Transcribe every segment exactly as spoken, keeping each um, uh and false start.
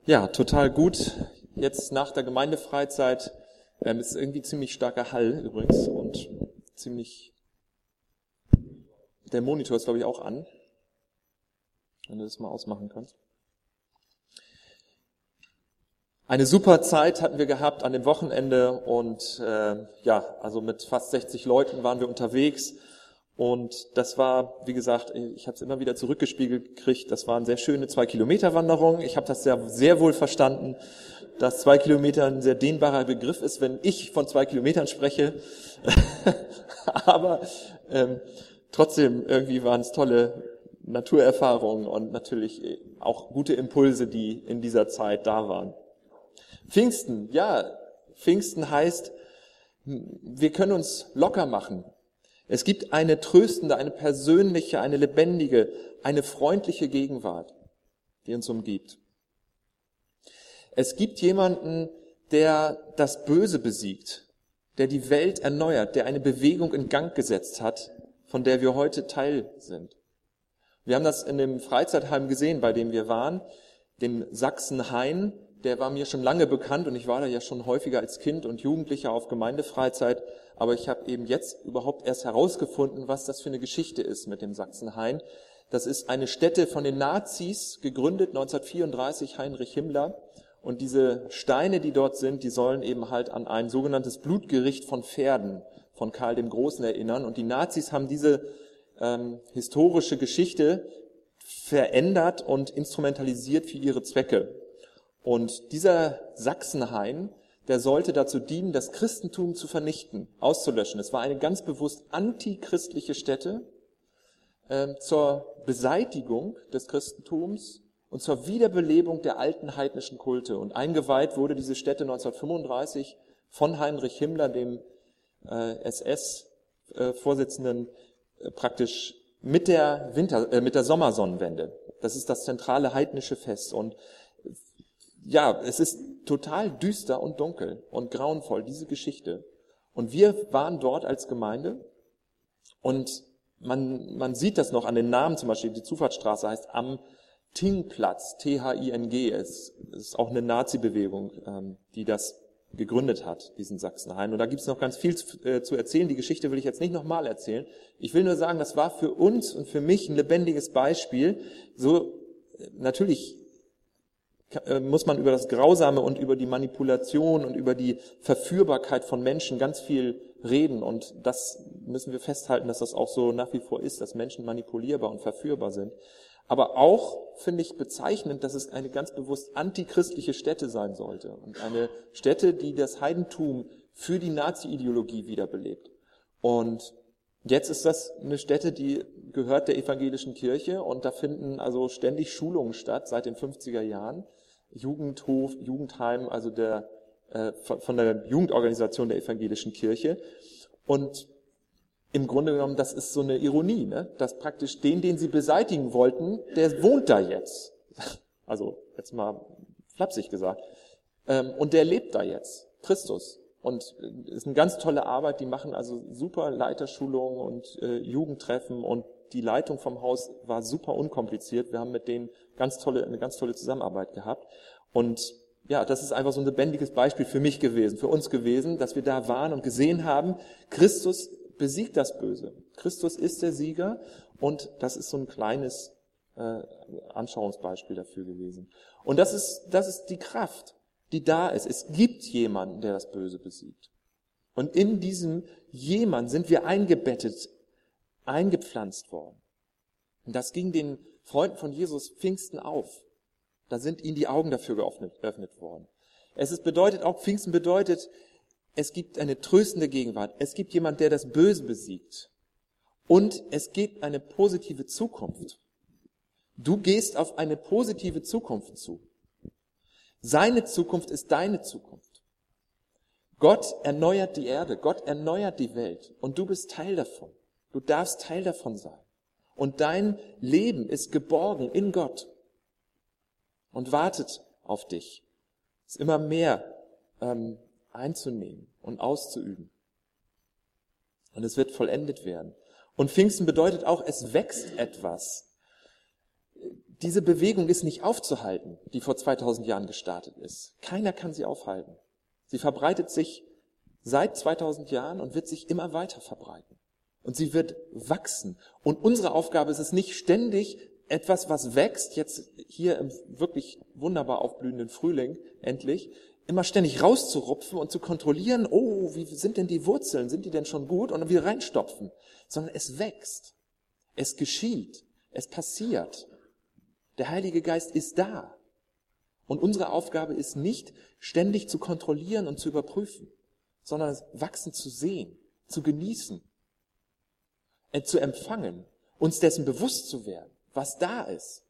Ja, total gut. Jetzt nach der Gemeindefreizeit ähm, ist irgendwie ziemlich starker Hall übrigens und ziemlich, der Monitor ist glaube ich auch an, wenn du das mal ausmachen kannst. Eine super Zeit hatten wir gehabt an dem Wochenende und äh, ja, also mit fast sechzig Leuten waren wir unterwegs. Und das war, wie gesagt, ich habe es immer wieder zurückgespiegelt gekriegt, das waren sehr schöne Zwei-Kilometer-Wanderungen. Ich habe das sehr, sehr wohl verstanden, dass zwei Kilometer ein sehr dehnbarer Begriff ist, wenn ich von zwei Kilometern spreche. Aber ähm, trotzdem, irgendwie waren es tolle Naturerfahrungen und natürlich auch gute Impulse, die in dieser Zeit da waren. Pfingsten, ja, Pfingsten heißt, wir können uns locker machen. Es gibt eine tröstende, eine persönliche, eine lebendige, eine freundliche Gegenwart, die uns umgibt. Es gibt jemanden, der das Böse besiegt, der die Welt erneuert, der eine Bewegung in Gang gesetzt hat, von der wir heute Teil sind. Wir haben das in dem Freizeitheim gesehen, bei dem wir waren, dem Sachsenhain. Der war mir schon lange bekannt und ich war da ja schon häufiger als Kind und Jugendlicher auf Gemeindefreizeit. Aber ich habe eben jetzt überhaupt erst herausgefunden, was das für eine Geschichte ist mit dem Sachsenhain. Das ist eine Stätte von den Nazis, gegründet neunzehnhundertvierunddreißig, Heinrich Himmler. Und diese Steine, die dort sind, die sollen eben halt an ein sogenanntes Blutgericht von Pferden von Karl dem Großen erinnern. Und die Nazis haben diese ähm, historische Geschichte verändert und instrumentalisiert für ihre Zwecke. Und dieser Sachsenhain, der sollte dazu dienen, das Christentum zu vernichten, auszulöschen. Es war eine ganz bewusst antichristliche Stätte äh, zur Beseitigung des Christentums und zur Wiederbelebung der alten heidnischen Kulte. Und eingeweiht wurde diese Stätte neunzehnhundertfünfunddreißig von Heinrich Himmler, dem äh, S S-Vorsitzenden, äh, praktisch mit der Winter, äh, mit der Sommersonnenwende. Das ist das zentrale heidnische Fest. Und ja, es ist total düster und dunkel und grauenvoll, diese Geschichte. Und wir waren dort als Gemeinde und man, man sieht das noch an den Namen, zum Beispiel die Zufahrtsstraße heißt Am Ting-Platz, T H I N G. Es ist auch eine Nazi-Bewegung, ähm, die das gegründet hat, diesen Sachsenhain. Und da gibt es noch ganz viel zu, äh, zu erzählen. Die Geschichte will ich jetzt nicht nochmal erzählen. Ich will nur sagen, das war für uns und für mich ein lebendiges Beispiel. So, äh, natürlich muss man über das Grausame und über die Manipulation und über die Verführbarkeit von Menschen ganz viel reden. Und das müssen wir festhalten, dass das auch so nach wie vor ist, dass Menschen manipulierbar und verführbar sind. Aber auch finde ich bezeichnend, dass es eine ganz bewusst antichristliche Stätte sein sollte. Und eine Stätte, die das Heidentum für die Nazi-Ideologie wiederbelebt. Und jetzt ist das eine Stätte, die gehört der evangelischen Kirche. Und da finden also ständig Schulungen statt seit den fünfziger Jahren. Jugendhof, Jugendheim, also der äh, von der Jugendorganisation der evangelischen Kirche. Und im Grunde genommen, das ist so eine Ironie, ne? Dass praktisch den, den sie beseitigen wollten, der wohnt da jetzt. Also jetzt mal flapsig gesagt. Ähm, und der lebt da jetzt, Christus. Und es ist eine ganz tolle Arbeit, die machen also super Leiterschulungen und äh, Jugendtreffen und die Leitung vom Haus war super unkompliziert. Wir haben mit denen ganz tolle, eine ganz tolle Zusammenarbeit gehabt. Und ja, das ist einfach so ein lebendiges Beispiel für mich gewesen, für uns gewesen, dass wir da waren und gesehen haben, Christus besiegt das Böse. Christus ist der Sieger und das ist so ein kleines äh, Anschauungsbeispiel dafür gewesen. Und das ist, das ist die Kraft, die da ist. Es gibt jemanden, der das Böse besiegt. Und in diesem jemand sind wir eingebettet, eingepflanzt worden. Und das ging den Freunden von Jesus Pfingsten auf. Da sind ihnen die Augen dafür geöffnet, geöffnet worden. Es ist bedeutet auch, Pfingsten bedeutet, es gibt eine tröstende Gegenwart. Es gibt jemand, der das Böse besiegt. Und es gibt eine positive Zukunft. Du gehst auf eine positive Zukunft zu. Seine Zukunft ist deine Zukunft. Gott erneuert die Erde. Gott erneuert die Welt. Und du bist Teil davon. Du darfst Teil davon sein. Und dein Leben ist geborgen in Gott und wartet auf dich, es immer mehr ähm, einzunehmen und auszuüben. Und es wird vollendet werden. Und Pfingsten bedeutet auch, es wächst etwas. Diese Bewegung ist nicht aufzuhalten, die vor zweitausend Jahren gestartet ist. Keiner kann sie aufhalten. Sie verbreitet sich seit zweitausend Jahren und wird sich immer weiter verbreiten. Und sie wird wachsen. Und unsere Aufgabe ist es nicht ständig etwas, was wächst, jetzt hier im wirklich wunderbar aufblühenden Frühling endlich, immer ständig rauszurupfen und zu kontrollieren, oh, wie sind denn die Wurzeln, sind die denn schon gut? Und dann wieder reinstopfen. Sondern es wächst. Es geschieht. Es passiert. Der Heilige Geist ist da. Und unsere Aufgabe ist nicht, ständig zu kontrollieren und zu überprüfen, sondern es wachsen zu sehen, zu genießen, äh, zu empfangen, uns dessen bewusst zu werden, was da ist.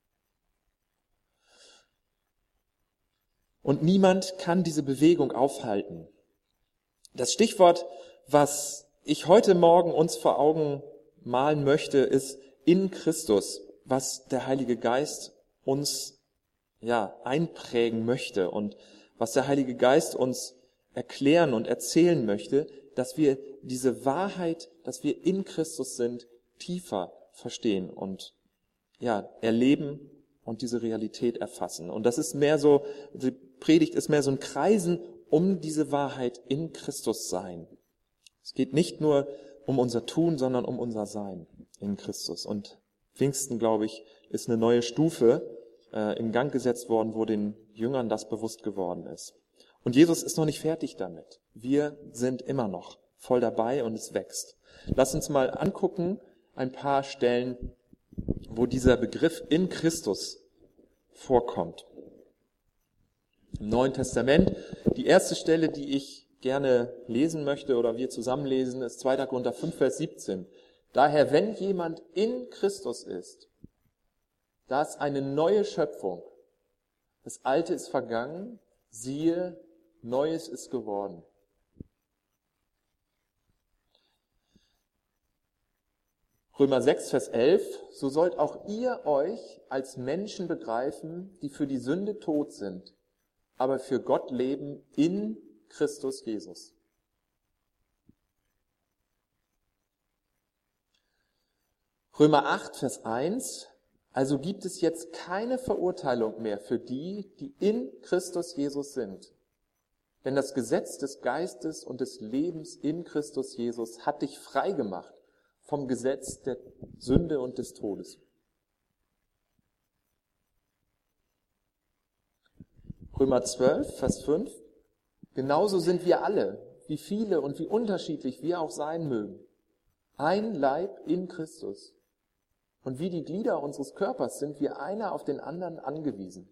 Und niemand kann diese Bewegung aufhalten. Das Stichwort, was ich heute Morgen uns vor Augen malen möchte, ist in Christus, was der Heilige Geist uns ja einprägen möchte und was der Heilige Geist uns erklären und erzählen möchte, dass wir diese Wahrheit, dass wir in Christus sind, tiefer verstehen und ja erleben und diese Realität erfassen. Und das ist mehr so, die Predigt ist mehr so ein Kreisen um diese Wahrheit in Christus sein. Es geht nicht nur um unser Tun, sondern um unser Sein in Christus. Und Pfingsten, glaube ich, ist eine neue Stufe äh, in Gang gesetzt worden, wo den Jüngern das bewusst geworden ist. Und Jesus ist noch nicht fertig damit. Wir sind immer noch voll dabei und es wächst. Lass uns mal angucken, ein paar Stellen, wo dieser Begriff in Christus vorkommt. Im Neuen Testament, die erste Stelle, die ich gerne lesen möchte oder wir zusammen lesen, ist zweiter Korinther fünf, Vers siebzehn. Daher, wenn jemand in Christus ist, da ist eine neue Schöpfung. Das Alte ist vergangen, siehe, Neues ist geworden. Römer sechs, Vers elf, so sollt auch ihr euch als Menschen begreifen, die für die Sünde tot sind, aber für Gott leben in Christus Jesus. Römer acht, Vers eins, also gibt es jetzt keine Verurteilung mehr für die, die in Christus Jesus sind. Denn das Gesetz des Geistes und des Lebens in Christus Jesus hat dich frei gemacht vom Gesetz der Sünde und des Todes. Römer zwölf, Vers fünf, genauso sind wir alle, wie viele und wie unterschiedlich wir auch sein mögen, ein Leib in Christus. Und wie die Glieder unseres Körpers sind wir einer auf den anderen angewiesen.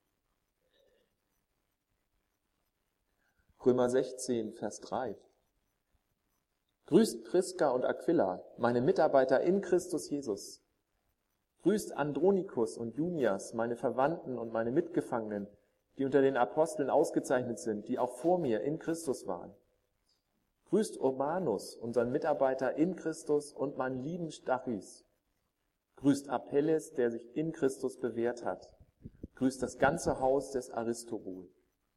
Römer sechzehn, Vers drei. Grüßt Priska und Aquila, meine Mitarbeiter in Christus Jesus. Grüßt Andronikus und Junias, meine Verwandten und meine Mitgefangenen, die unter den Aposteln ausgezeichnet sind, die auch vor mir in Christus waren. Grüßt Urbanus, unseren Mitarbeiter in Christus, und meinen lieben Stachys. Grüßt Apelles, der sich in Christus bewährt hat. Grüßt das ganze Haus des Aristobul.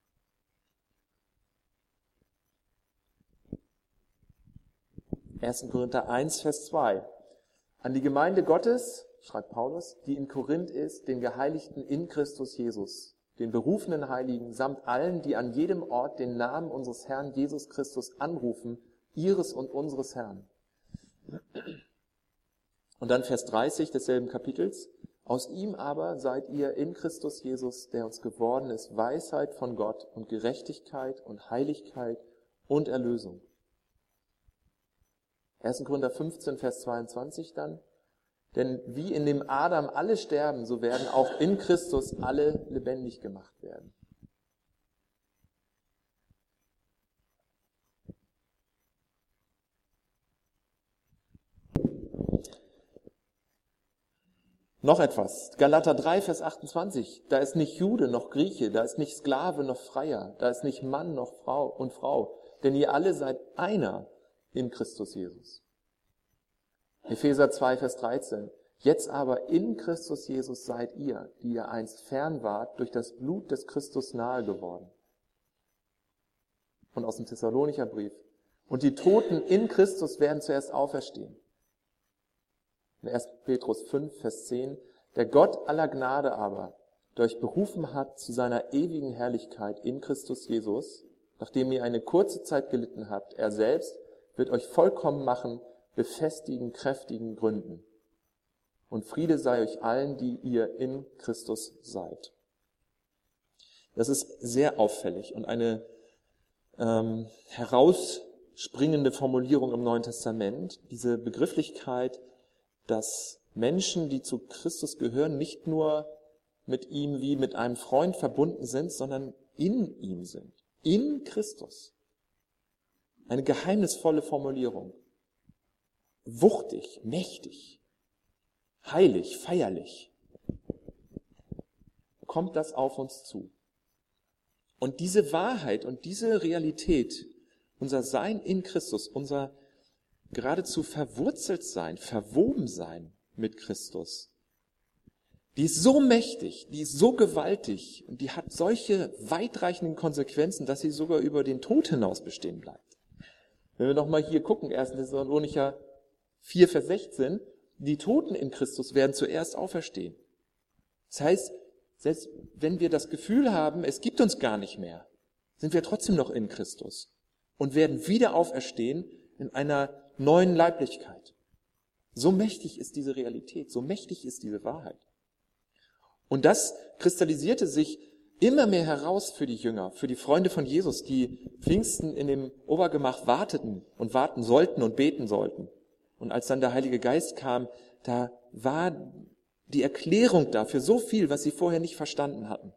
erster Korinther eins, Vers zwei. An die Gemeinde Gottes, schreibt Paulus, die in Korinth ist, den Geheiligten in Christus Jesus, den berufenen Heiligen, samt allen, die an jedem Ort den Namen unseres Herrn Jesus Christus anrufen, ihres und unseres Herrn. Und dann Vers dreißig desselben Kapitels. Aus ihm aber seid ihr in Christus Jesus, der uns geworden ist, Weisheit von Gott und Gerechtigkeit und Heiligkeit und Erlösung. erster Korinther fünfzehn, Vers zweiundzwanzig dann. Denn wie in dem Adam alle sterben, so werden auch in Christus alle lebendig gemacht werden. Noch etwas. Galater drei, Vers achtundzwanzig. Da ist nicht Jude noch Grieche, da ist nicht Sklave noch Freier, da ist nicht Mann noch Frau und Frau, denn ihr alle seid einer in Christus Jesus. Epheser zwei, Vers dreizehn. Jetzt aber in Christus Jesus seid ihr, die ihr einst fern wart, durch das Blut des Christus nahe geworden. Und aus dem Thessalonicher Brief. Und die Toten in Christus werden zuerst auferstehen. In erster Petrus fünf, Vers zehn. Der Gott aller Gnade aber, der euch berufen hat zu seiner ewigen Herrlichkeit in Christus Jesus, nachdem ihr eine kurze Zeit gelitten habt, er selbst wird euch vollkommen machen, befestigen, kräftigen, gründen. Und Friede sei euch allen, die ihr in Christus seid. Das ist sehr auffällig und eine ähm, herausspringende Formulierung im Neuen Testament. Diese Begrifflichkeit, dass Menschen, die zu Christus gehören, nicht nur mit ihm wie mit einem Freund verbunden sind, sondern in ihm sind. In Christus. Eine geheimnisvolle Formulierung. Wuchtig, mächtig, heilig, feierlich. Kommt das auf uns zu? Und diese Wahrheit und diese Realität, unser Sein in Christus, unser geradezu verwurzelt sein, verwoben sein mit Christus, die ist so mächtig, die ist so gewaltig und die hat solche weitreichenden Konsequenzen, dass sie sogar über den Tod hinaus bestehen bleibt. Wenn wir nochmal hier gucken, ersten Thessalonicher vier, Vers sechzehn, die Toten in Christus werden zuerst auferstehen. Das heißt, selbst wenn wir das Gefühl haben, es gibt uns gar nicht mehr, sind wir trotzdem noch in Christus und werden wieder auferstehen in einer neuen Leiblichkeit. So mächtig ist diese Realität, so mächtig ist diese Wahrheit. Und das kristallisierte sich immer mehr heraus für die Jünger, für die Freunde von Jesus, die Pfingsten in dem Obergemach warteten und warten sollten und beten sollten. Und als dann der Heilige Geist kam, da war die Erklärung dafür so viel, was sie vorher nicht verstanden hatten.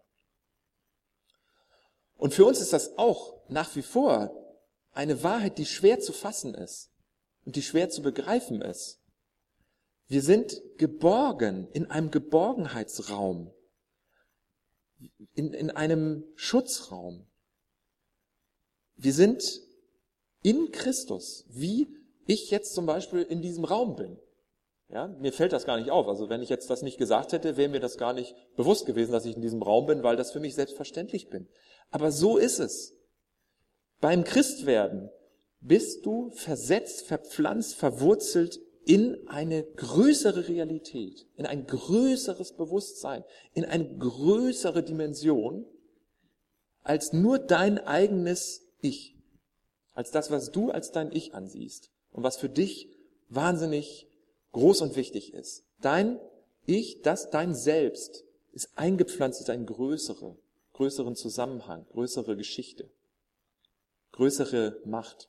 Und für uns ist das auch nach wie vor eine Wahrheit, die schwer zu fassen ist und die schwer zu begreifen ist. Wir sind geborgen in einem Geborgenheitsraum, in, in einem Schutzraum. Wir sind in Christus, wie ich jetzt zum Beispiel in diesem Raum bin. Ja, mir fällt das gar nicht auf. Also wenn ich jetzt das nicht gesagt hätte, wäre mir das gar nicht bewusst gewesen, dass ich in diesem Raum bin, weil das für mich selbstverständlich bin. Aber so ist es. Beim Christwerden bist du versetzt, verpflanzt, verwurzelt in eine größere Realität, in ein größeres Bewusstsein, in eine größere Dimension als nur dein eigenes Ich, als das, was du als dein Ich ansiehst und was für dich wahnsinnig groß und wichtig ist. Dein Ich, das dein Selbst ist eingepflanzt in einen größere, größeren Zusammenhang, größere Geschichte, größere Macht.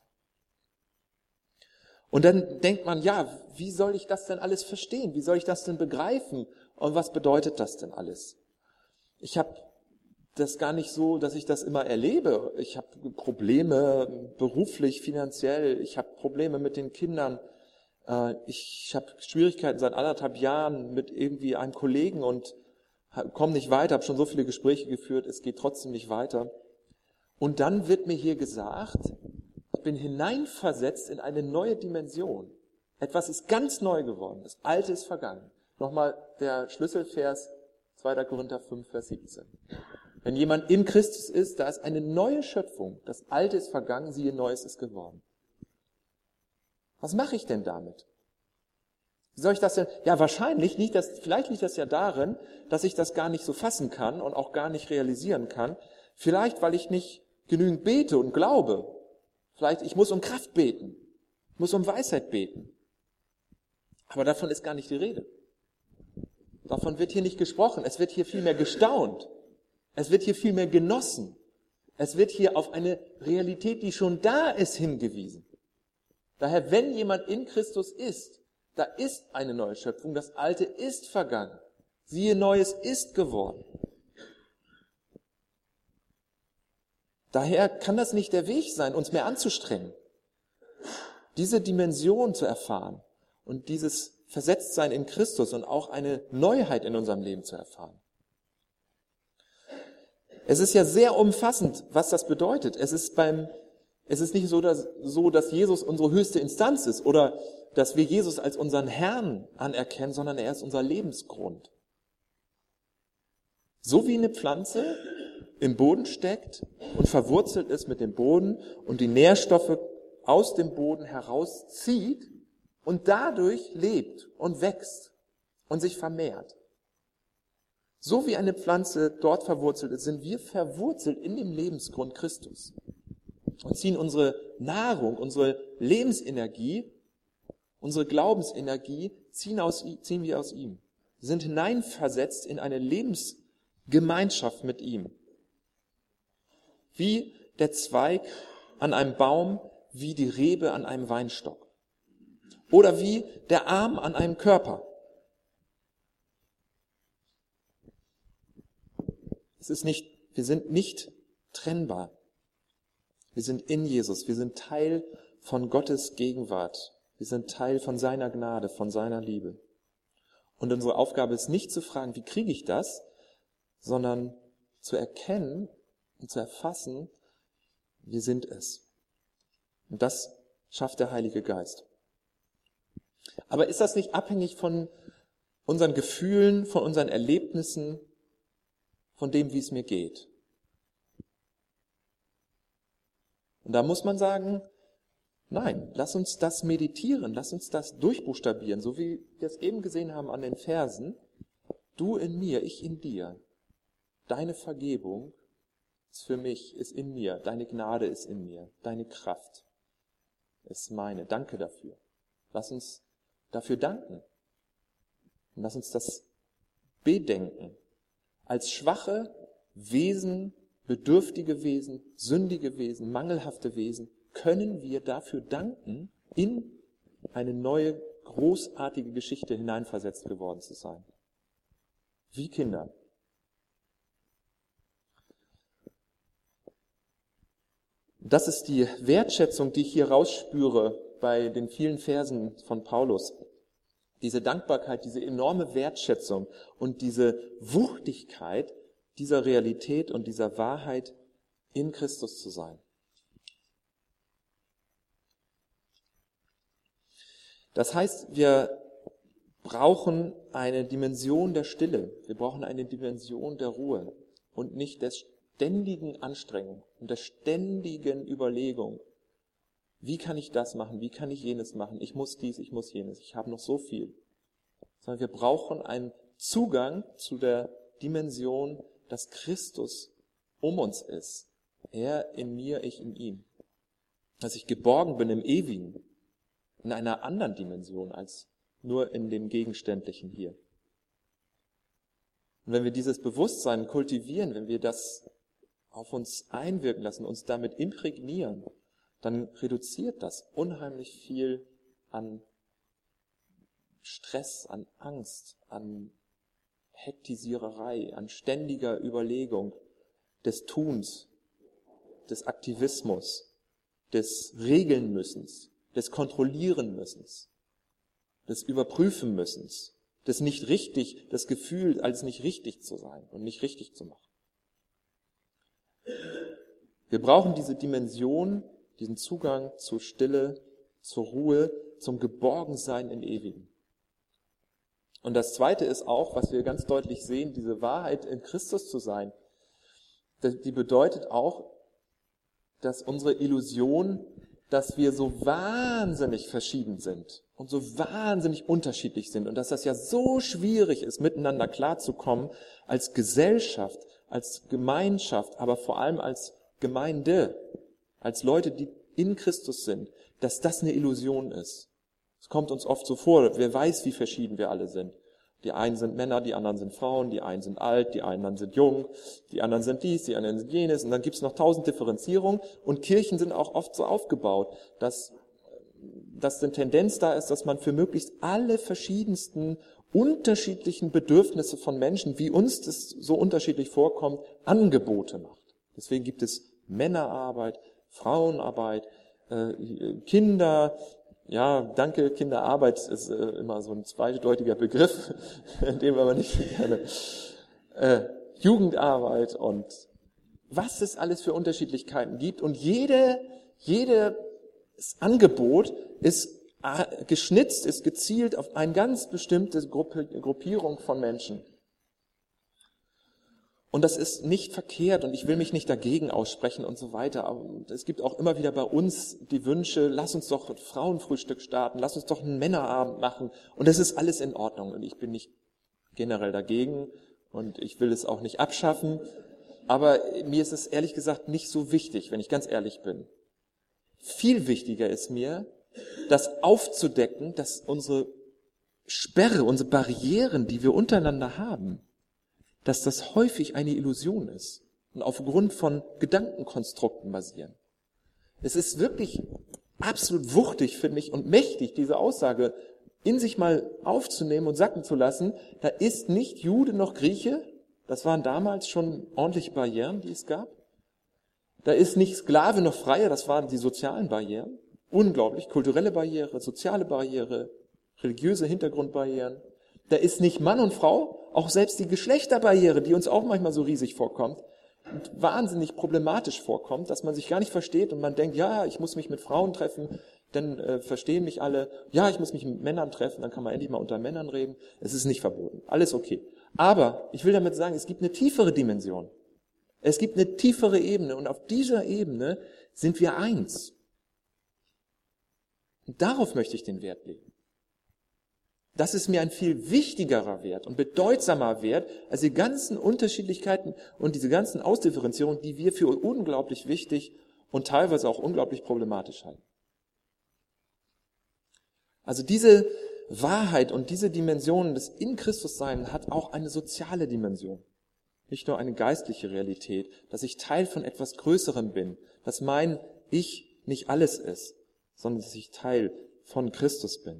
Und dann denkt man, ja, wie soll ich das denn alles verstehen? Wie soll ich das denn begreifen? Und was bedeutet das denn alles? Ich habe das gar nicht so, dass ich das immer erlebe. Ich habe Probleme beruflich, finanziell. Ich habe Probleme mit den Kindern. Ich habe Schwierigkeiten seit anderthalb Jahren mit irgendwie einem Kollegen und komme nicht weiter, habe schon so viele Gespräche geführt, es geht trotzdem nicht weiter. Und dann wird mir hier gesagt, ich bin hineinversetzt in eine neue Dimension. Etwas ist ganz neu geworden, das Alte ist vergangen. Nochmal der Schlüsselvers, zweiter Korinther fünf, Vers siebzehn. Wenn jemand in Christus ist, da ist eine neue Schöpfung. Das Alte ist vergangen, siehe, Neues ist geworden. Was mache ich denn damit? Wie soll ich das denn? Ja, wahrscheinlich liegt das, vielleicht liegt das ja darin, dass ich das gar nicht so fassen kann und auch gar nicht realisieren kann. Vielleicht, weil ich nicht genügend bete und glaube. Vielleicht, ich muss um Kraft beten. Ich muss um Weisheit beten. Aber davon ist gar nicht die Rede. Davon wird hier nicht gesprochen. Es wird hier vielmehr gestaunt. Es wird hier vielmehr genossen. Es wird hier auf eine Realität, die schon da ist, hingewiesen. Daher, wenn jemand in Christus ist, da ist eine neue Schöpfung, das Alte ist vergangen. Siehe, Neues ist geworden. Daher kann das nicht der Weg sein, uns mehr anzustrengen, diese Dimension zu erfahren und dieses Versetztsein in Christus und auch eine Neuheit in unserem Leben zu erfahren. Es ist ja sehr umfassend, was das bedeutet. Es ist beim Es ist nicht so dass, so, dass Jesus unsere höchste Instanz ist oder dass wir Jesus als unseren Herrn anerkennen, sondern er ist unser Lebensgrund. So wie eine Pflanze im Boden steckt und verwurzelt ist mit dem Boden und die Nährstoffe aus dem Boden herauszieht und dadurch lebt und wächst und sich vermehrt. So wie eine Pflanze dort verwurzelt ist, sind wir verwurzelt in dem Lebensgrund Christus und ziehen unsere Nahrung, unsere Lebensenergie, unsere Glaubensenergie ziehen, aus, ziehen wir aus ihm. Wir sind hineinversetzt in eine Lebensgemeinschaft mit ihm. Wie der Zweig an einem Baum, wie die Rebe an einem Weinstock. Oder wie der Arm an einem Körper. Es ist nicht, wir sind nicht trennbar. Wir sind in Jesus. Wir sind Teil von Gottes Gegenwart. Wir sind Teil von seiner Gnade, von seiner Liebe. Und unsere Aufgabe ist nicht zu fragen, wie kriege ich das, sondern zu erkennen und zu erfassen, wir sind es. Und das schafft der Heilige Geist. Aber ist das nicht abhängig von unseren Gefühlen, von unseren Erlebnissen, von dem, wie es mir geht? Und da muss man sagen, nein, lass uns das meditieren, lass uns das durchbuchstabieren, so wie wir es eben gesehen haben an den Versen. Du in mir, ich in dir. Deine Vergebung ist für mich, ist in mir. Deine Gnade ist in mir. Deine Kraft ist meine. Danke dafür. Lass uns dafür danken. Und lass uns das bedenken. Als schwache Wesen, bedürftige Wesen, sündige Wesen, mangelhafte Wesen, können wir dafür danken, in eine neue, großartige Geschichte hineinversetzt geworden zu sein. Wie Kinder. Das ist die Wertschätzung, die ich hier rausspüre bei den vielen Versen von Paulus. Diese Dankbarkeit, diese enorme Wertschätzung und diese Wuchtigkeit dieser Realität und dieser Wahrheit, in Christus zu sein. Das heißt, wir brauchen eine Dimension der Stille, wir brauchen eine Dimension der Ruhe und nicht der ständigen Anstrengung und der ständigen Überlegung. Wie kann ich das machen? Wie kann ich jenes machen? Ich muss dies, ich muss jenes. Ich habe noch so viel. Sondern wir brauchen einen Zugang zu der Dimension, dass Christus um uns ist. Er in mir, ich in ihm. Dass ich geborgen bin im Ewigen. In einer anderen Dimension als nur in dem Gegenständlichen hier. Und wenn wir dieses Bewusstsein kultivieren, wenn wir das auf uns einwirken lassen, uns damit imprägnieren, dann reduziert das unheimlich viel an Stress, an Angst, an Hektisiererei, an ständiger Überlegung des Tuns, des Aktivismus, des Regelnmüssens, des Kontrollierenmüssens, des Überprüfenmüssens, des nicht richtig, das Gefühl, als nicht richtig zu sein und nicht richtig zu machen. Wir brauchen diese Dimension, diesen Zugang zur Stille, zur Ruhe, zum Geborgensein im Ewigen. Und das Zweite ist auch, was wir ganz deutlich sehen, diese Wahrheit in Christus zu sein, die bedeutet auch, dass unsere Illusion, dass wir so wahnsinnig verschieden sind und so wahnsinnig unterschiedlich sind und dass das ja so schwierig ist, miteinander klarzukommen als Gesellschaft, als Gemeinschaft, aber vor allem als Gemeinde, als Leute, die in Christus sind, dass das eine Illusion ist. Es kommt uns oft so vor, wer weiß, wie verschieden wir alle sind. Die einen sind Männer, die anderen sind Frauen, die einen sind alt, die anderen sind jung, die anderen sind dies, die anderen sind jenes. Und dann gibt es noch tausend Differenzierungen. Und Kirchen sind auch oft so aufgebaut, dass, dass eine Tendenz da ist, dass man für möglichst alle verschiedensten, unterschiedlichen Bedürfnisse von Menschen, wie uns das so unterschiedlich vorkommt, Angebote macht. Deswegen gibt es Männerarbeit, Frauenarbeit, äh, Kinder. Ja, danke, Kinderarbeit ist äh, immer so ein zweideutiger Begriff, den wir aber nicht gerne. Äh, Jugendarbeit und was es alles für Unterschiedlichkeiten gibt. Und jede, jedes Angebot ist äh, geschnitzt, ist gezielt auf eine ganz bestimmte Gruppe, Gruppierung von Menschen. Und das ist nicht verkehrt und ich will mich nicht dagegen aussprechen und so weiter. Aber es gibt auch immer wieder bei uns die Wünsche, lass uns doch ein Frauenfrühstück starten, lass uns doch einen Männerabend machen. Und das ist alles in Ordnung und ich bin nicht generell dagegen und ich will es auch nicht abschaffen, aber mir ist es ehrlich gesagt nicht so wichtig, wenn ich ganz ehrlich bin. Viel wichtiger ist mir, das aufzudecken, dass unsere Sperre, unsere Barrieren, die wir untereinander haben, dass das häufig eine Illusion ist und aufgrund von Gedankenkonstrukten basieren. Es ist wirklich absolut wuchtig, finde ich, und mächtig, diese Aussage in sich mal aufzunehmen und sacken zu lassen. Da ist nicht Jude noch Grieche. Das waren damals schon ordentliche Barrieren, die es gab. Da ist nicht Sklave noch Freier, das waren die sozialen Barrieren. Unglaublich, kulturelle Barriere, soziale Barriere, religiöse Hintergrundbarrieren. Da ist nicht Mann und Frau, auch selbst die Geschlechterbarriere, die uns auch manchmal so riesig vorkommt und wahnsinnig problematisch vorkommt, dass man sich gar nicht versteht und man denkt, ja, ich muss mich mit Frauen treffen, dann äh, verstehen mich alle. Ja, ich muss mich mit Männern treffen, dann kann man endlich mal unter Männern reden. Es ist nicht verboten, alles okay. Aber ich will damit sagen, es gibt eine tiefere Dimension. Es gibt eine tiefere Ebene und auf dieser Ebene sind wir eins. Und darauf möchte ich den Wert legen. Das ist mir ein viel wichtigerer Wert und bedeutsamer Wert als die ganzen Unterschiedlichkeiten und diese ganzen Ausdifferenzierungen, die wir für unglaublich wichtig und teilweise auch unglaublich problematisch halten. Also diese Wahrheit und diese Dimension des in Christus Sein hat auch eine soziale Dimension. Nicht nur eine geistliche Realität, dass ich Teil von etwas Größerem bin, dass mein Ich nicht alles ist, sondern dass ich Teil von Christus bin.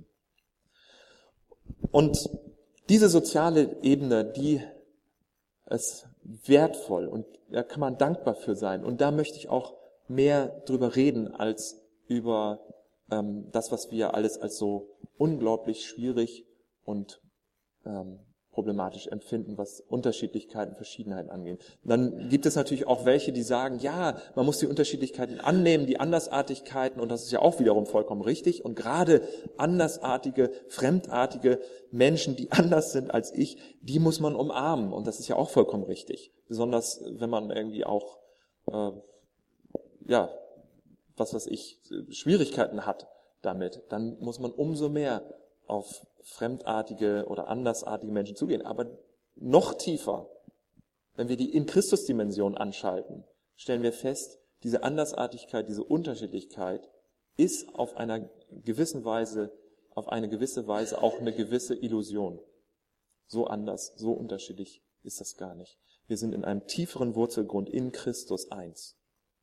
Und diese soziale Ebene, die ist wertvoll und da kann man dankbar für sein. Und da möchte ich auch mehr drüber reden als über ähm, das, was wir alles als so unglaublich schwierig und ähm, problematisch empfinden, was Unterschiedlichkeiten, Verschiedenheiten angeht. Und dann gibt es natürlich auch welche, die sagen, ja, man muss die Unterschiedlichkeiten annehmen, die Andersartigkeiten, und das ist ja auch wiederum vollkommen richtig. Und gerade andersartige, fremdartige Menschen, die anders sind als ich, die muss man umarmen. Und das ist ja auch vollkommen richtig. Besonders, wenn man irgendwie auch, äh, ja, was weiß ich, Schwierigkeiten hat damit, dann muss man umso mehr auf fremdartige oder andersartige Menschen zugehen. Aber noch tiefer, wenn wir die In-Christus-Dimension anschalten, stellen wir fest, diese Andersartigkeit, diese Unterschiedlichkeit ist auf einer gewissen Weise, auf eine gewisse Weise auch eine gewisse Illusion. So anders, so unterschiedlich ist das gar nicht. Wir sind in einem tieferen Wurzelgrund in Christus eins.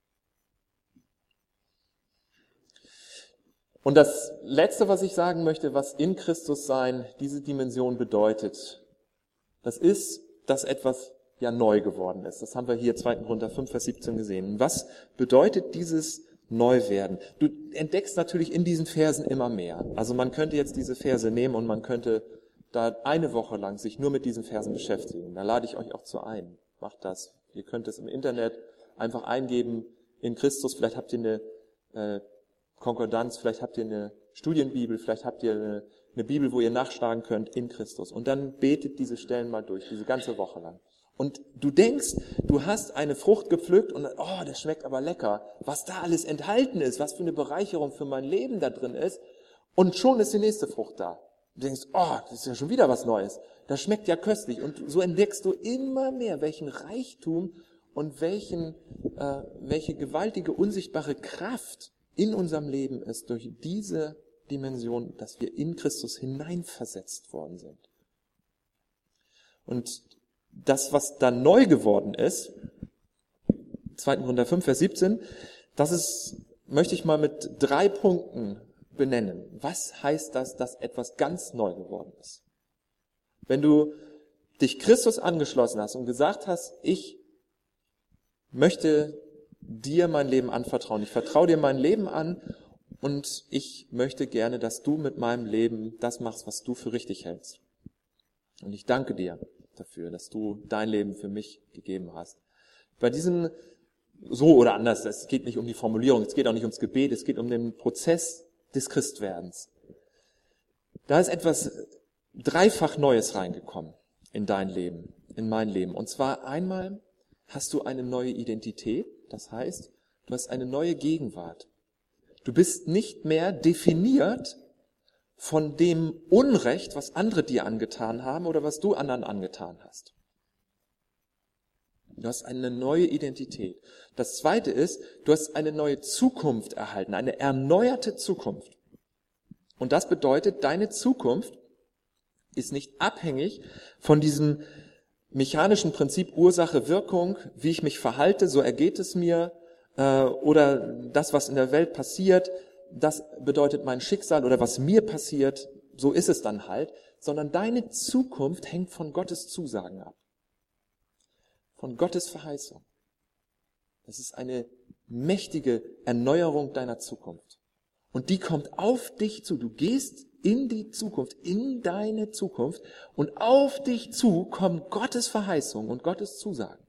Und das Letzte, was ich sagen möchte, was in Christus sein, diese Dimension bedeutet, das ist, dass etwas ja neu geworden ist. Das haben wir hier zweiter Korinther fünf, Vers siebzehn gesehen. Was bedeutet dieses Neuwerden? Du entdeckst natürlich in diesen Versen immer mehr. Also man könnte jetzt diese Verse nehmen und man könnte da eine Woche lang sich nur mit diesen Versen beschäftigen. Da lade ich euch auch zu ein. Macht das. Ihr könnt es im Internet einfach eingeben, in Christus. Vielleicht habt ihr eine äh, Konkordanz, vielleicht habt ihr eine Studienbibel, vielleicht habt ihr eine, eine Bibel, wo ihr nachschlagen könnt in Christus. Und dann betet diese Stellen mal durch, diese ganze Woche lang. Und du denkst, du hast eine Frucht gepflückt und oh, das schmeckt aber lecker. Was da alles enthalten ist, was für eine Bereicherung für mein Leben da drin ist. Und schon ist die nächste Frucht da. Du denkst, oh, das ist ja schon wieder was Neues. Das schmeckt ja köstlich. Und so entdeckst du immer mehr, welchen Reichtum und welchen, äh, welche gewaltige, unsichtbare Kraft in unserem Leben ist durch diese Dimension, dass wir in Christus hineinversetzt worden sind. Und das, was da neu geworden ist, zweiter Korinther fünf, Vers siebzehn, das ist, möchte ich mal mit drei Punkten benennen. Was heißt das, dass etwas ganz neu geworden ist? Wenn du dich Christus angeschlossen hast und gesagt hast, ich möchte dir mein Leben anvertrauen. Ich vertraue dir mein Leben an und ich möchte gerne, dass du mit meinem Leben das machst, was du für richtig hältst. Und ich danke dir dafür, dass du dein Leben für mich gegeben hast. Bei diesem, so oder anders, es geht nicht um die Formulierung, es geht auch nicht ums Gebet, es geht um den Prozess des Christwerdens. Da ist etwas dreifach Neues reingekommen in dein Leben, in mein Leben. Und zwar einmal hast du eine neue Identität. Das heißt, du hast eine neue Gegenwart. Du bist nicht mehr definiert von dem Unrecht, was andere dir angetan haben oder was du anderen angetan hast. Du hast eine neue Identität. Das zweite ist, du hast eine neue Zukunft erhalten, eine erneuerte Zukunft. Und das bedeutet, deine Zukunft ist nicht abhängig von diesem mechanischen Prinzip Ursache-Wirkung, wie ich mich verhalte, so ergeht es mir, äh, oder das, was in der Welt passiert, das bedeutet mein Schicksal oder was mir passiert, so ist es dann halt, sondern deine Zukunft hängt von Gottes Zusagen ab. Von Gottes Verheißung. Das ist eine mächtige Erneuerung deiner Zukunft. Und die kommt auf dich zu. Du gehst in die Zukunft, in deine Zukunft und auf dich zu kommen Gottes Verheißung und Gottes Zusagen.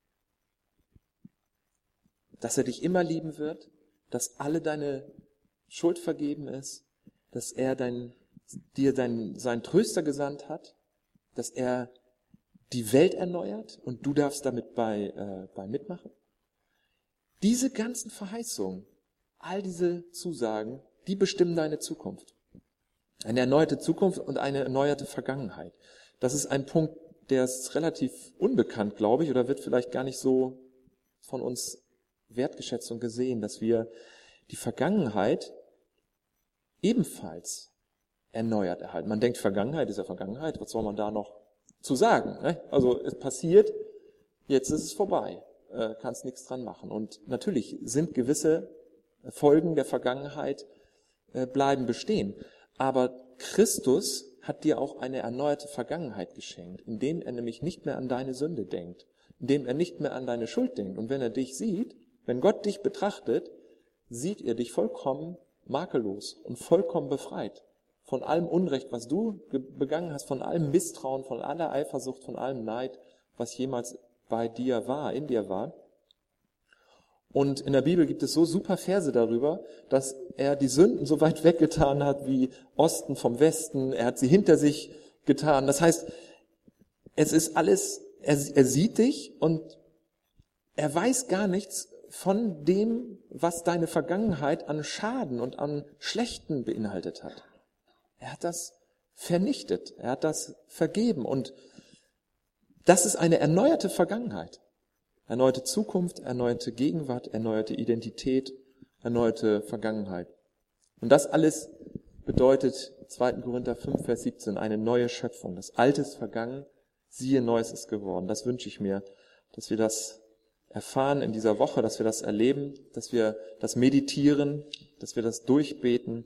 Dass er dich immer lieben wird, dass alle deine Schuld vergeben ist, dass er dein, dir dein, seinen Tröster gesandt hat, dass er die Welt erneuert und du darfst damit bei, äh, bei mitmachen. Diese ganzen Verheißungen, all diese Zusagen, die bestimmen deine Zukunft. Eine erneuerte Zukunft und eine erneuerte Vergangenheit. Das ist ein Punkt, der ist relativ unbekannt, glaube ich, oder wird vielleicht gar nicht so von uns wertgeschätzt und gesehen, dass wir die Vergangenheit ebenfalls erneuert erhalten. Man denkt, Vergangenheit ist ja Vergangenheit, was soll man da noch zu sagen? Ne? Also es passiert, jetzt ist es vorbei, äh, kannst nichts dran machen. Und natürlich sind gewisse Folgen der Vergangenheit äh, bleiben bestehen. Aber Christus hat dir auch eine erneuerte Vergangenheit geschenkt, indem er nämlich nicht mehr an deine Sünde denkt, indem er nicht mehr an deine Schuld denkt. Und wenn er dich sieht, wenn Gott dich betrachtet, sieht er dich vollkommen makellos und vollkommen befreit von allem Unrecht, was du begangen hast, von allem Misstrauen, von aller Eifersucht, von allem Neid, was jemals bei dir war, in dir war. Und in der Bibel gibt es so super Verse darüber, dass er die Sünden so weit weggetan hat wie Osten vom Westen. Er hat sie hinter sich getan. Das heißt, es ist alles, er, er sieht dich und er weiß gar nichts von dem, was deine Vergangenheit an Schaden und an Schlechten beinhaltet hat. Er hat das vernichtet. Er hat das vergeben. Und das ist eine erneuerte Vergangenheit. Erneuerte Zukunft, erneuerte Gegenwart, erneuerte Identität, erneuerte Vergangenheit. Und das alles bedeutet zweiter Korinther fünf, Vers siebzehn, eine neue Schöpfung. Das Alte ist vergangen, siehe, Neues ist geworden. Das wünsche ich mir, dass wir das erfahren in dieser Woche, dass wir das erleben, dass wir das meditieren, dass wir das durchbeten.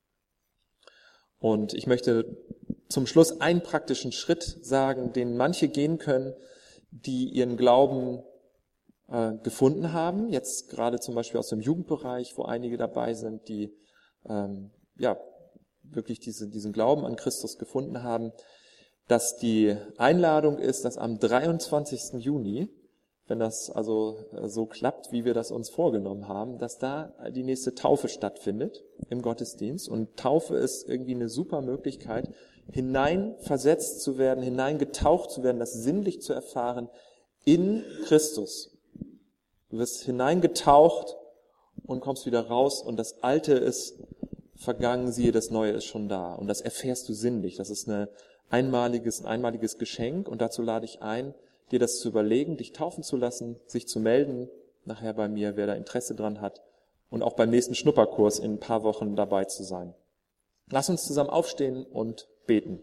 Und ich möchte zum Schluss einen praktischen Schritt sagen, den manche gehen können, die ihren Glauben äh, gefunden haben. Jetzt gerade zum Beispiel aus dem Jugendbereich, wo einige dabei sind, die ähm, ja wirklich diese, diesen Glauben an Christus gefunden haben, dass die Einladung ist, dass am dreiundzwanzigsten Juni, wenn das also so klappt, wie wir das uns vorgenommen haben, dass da die nächste Taufe stattfindet im Gottesdienst. Und Taufe ist irgendwie eine super Möglichkeit, hineinversetzt zu werden, hineingetaucht zu werden, das sinnlich zu erfahren in Christus. Du wirst hineingetaucht und kommst wieder raus und das Alte ist vergangen, siehe, das Neue ist schon da. Und das erfährst du sinnlich. Das ist eine einmaliges, ein einmaliges Geschenk und dazu lade ich ein, dir das zu überlegen, dich taufen zu lassen, sich zu melden, nachher bei mir, wer da Interesse dran hat und auch beim nächsten Schnupperkurs in ein paar Wochen dabei zu sein. Lass uns zusammen aufstehen und beten.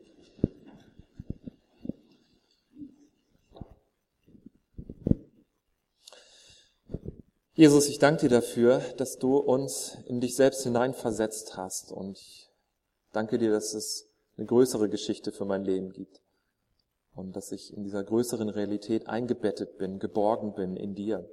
Jesus, ich danke dir dafür, dass du uns in dich selbst hineinversetzt hast und ich danke dir, dass es eine größere Geschichte für mein Leben gibt. Und dass ich in dieser größeren Realität eingebettet bin, geborgen bin in dir.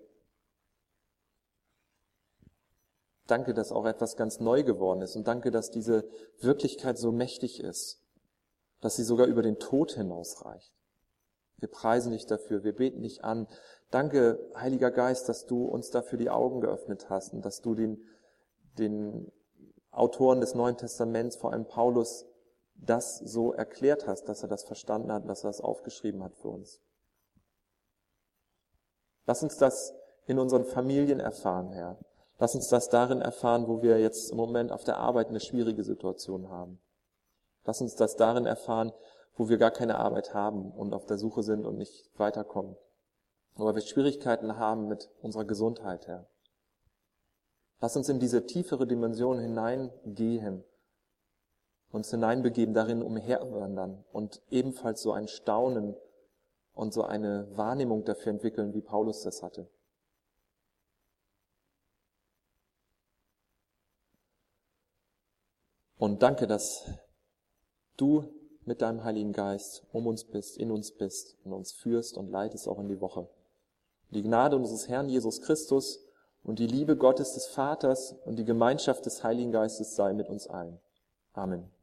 Danke, dass auch etwas ganz neu geworden ist. Und danke, dass diese Wirklichkeit so mächtig ist, dass sie sogar über den Tod hinausreicht. Wir preisen dich dafür, wir beten dich an. Danke, Heiliger Geist, dass du uns dafür die Augen geöffnet hast und dass du den, den Autoren des Neuen Testaments, vor allem Paulus, das so erklärt hast, dass er das verstanden hat, dass er das aufgeschrieben hat für uns. Lass uns das in unseren Familien erfahren, Herr. Lass uns das darin erfahren, wo wir jetzt im Moment auf der Arbeit eine schwierige Situation haben. Lass uns das darin erfahren, wo wir gar keine Arbeit haben und auf der Suche sind und nicht weiterkommen. wo wir Schwierigkeiten haben mit unserer Gesundheit, Herr. Lass uns in diese tiefere Dimension hineingehen, uns hineinbegeben, darin umherwandern und ebenfalls so ein Staunen und so eine Wahrnehmung dafür entwickeln, wie Paulus das hatte. Und danke, dass du mit deinem Heiligen Geist um uns bist, in uns bist und uns führst und leitest auch in die Woche. Die Gnade unseres Herrn Jesus Christus und die Liebe Gottes des Vaters und die Gemeinschaft des Heiligen Geistes sei mit uns allen. Amen.